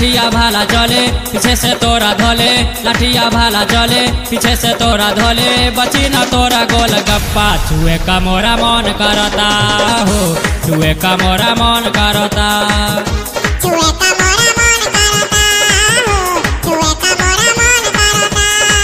लाठिया भाला चले पीछे से तोरा धोले, लाठिया भाला चले पीछे से तोरा धोले, बची न तोरा गोल गप्पा, छुए का मोरा मन करता हो, छुए का मोरा मन करता, छुए का मोरा मन करता हो, छुए का मोरा मन करता।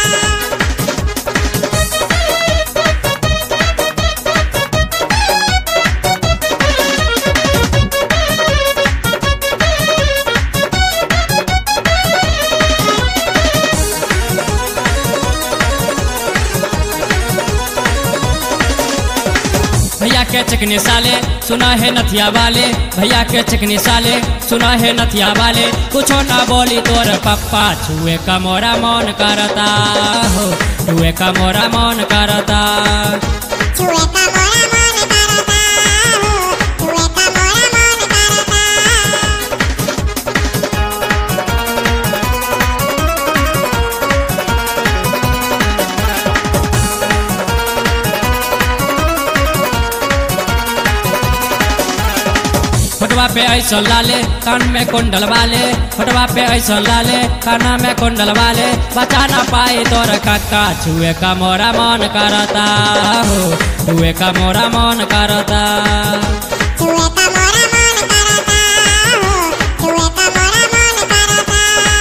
भैया के चिकनी साले सुना है नथिया वाले, भैया के चिकनी साले सुना है नथिया वाले, कुछो ना बोली तोर पप्पा, छुए का मोरा मन करता हो, छुए का मोरा मन करता, छुए का मोरा मन करता हो, छुए का मोरा मन करता। फोटवा पे ऐसा लाले कान में कुंडल वाले, फोटवा पे ऐसा लाले काना में कुंडल वाले, बचा ना पाए तोर काका, छुए का मोरा मन करता हो, छुए का मोरा मन करता, छुए का मोरा मन करता हो, छुए का मोरा मन करता।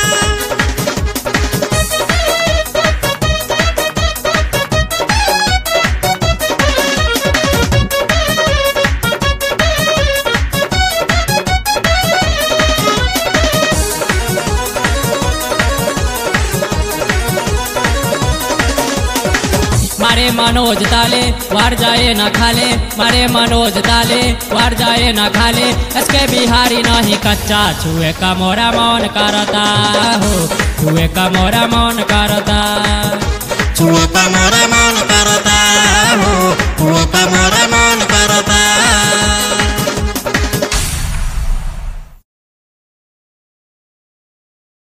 मारे मनोज ताले वार जाए ना खाले, मारे मनोज ताले वार जाए ना खाले, इसके बिहारी नहीं कच्चा, छुए का मोरा मन करता हो, छुए का मोरा मन करता, छुए का मोरा मन करता हो, छुए का मोरा मन